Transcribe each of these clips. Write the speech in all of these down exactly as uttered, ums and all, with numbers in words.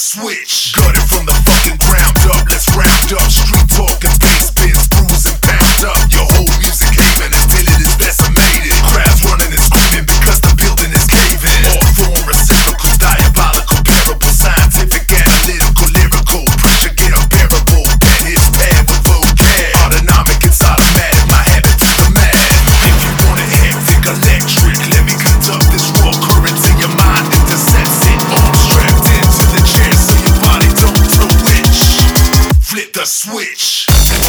switch. Got it from the fucking ground up. Let's round up. Street talking, bass bins, bruising, pound up. Your whole music haven until it is decimated. Crowds running and screaming because the building is caving. All form reciprocal, diabolical, parable, scientific, analytical, lyrical. Pressure get unbearable. Pen hits pad with vocab. Autonomic, it's automatic. My habit is the mad. If you want it hectic, electric, let me conduct this raw current to your mind. Intercepts it. Arms strapped into the chair so your body don't twitch. Flip the switch.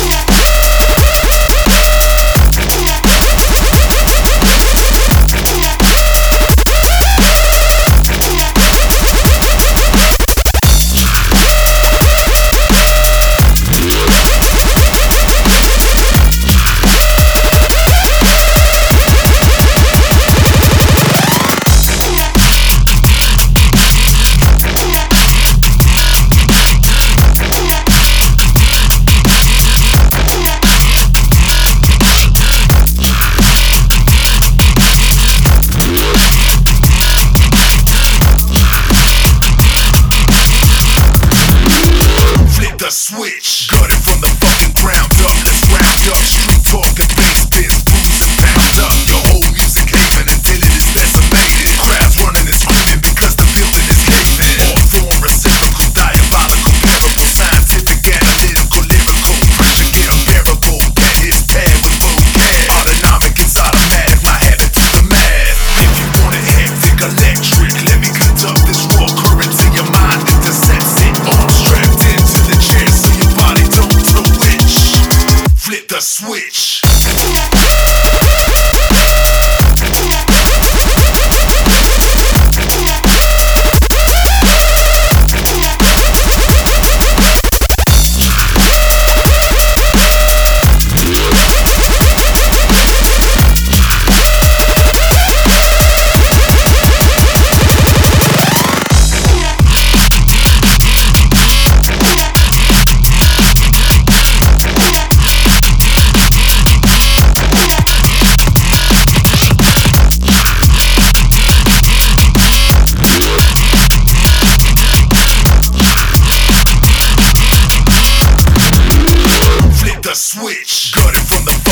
Switch. Got it from the fucking ground up. Let's round up. Street talking, bass bins, bruising, pound up. Your whole music haven until it is decimated. Crowds running and screaming because the building is caving. All form reciprocal, diabolical, parable, scientific, analytical, lyrical. Pressure get unbearable. Pen hits pad with vocab. Autonomic, it's automatic. My habit is the mad. If you want it hectic, electric, let me conduct this raw current to your mind. Intercepts it. Arms strapped into the chair so your body don't twitch. Flip the switch. The switch. Got it from the